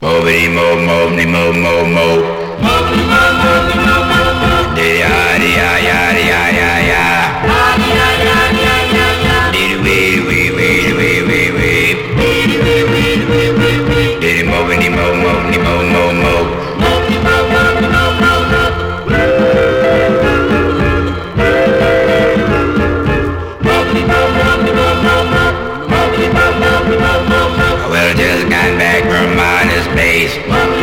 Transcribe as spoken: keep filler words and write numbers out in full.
Movity mo, movity mo, mo, mo. Movity mo, movity mo, mo, mo. Dee-ya, dee-ya, ya, dee-ya, ya, ya. Ah-dee-ya, ya, ya, ya, ya. Dee-dee-wee, wee, wee, wee, wee, wee. Dee-dee-wee, wee, wee, wee, wee. Dee-dee movity mo, movity mo, mo, mo. Movity mo, movity mo, mo, mo. Movity mo, movity mo, mo, mo. Movity mo, movity mo, mo, mo. Well, just got back from outer space.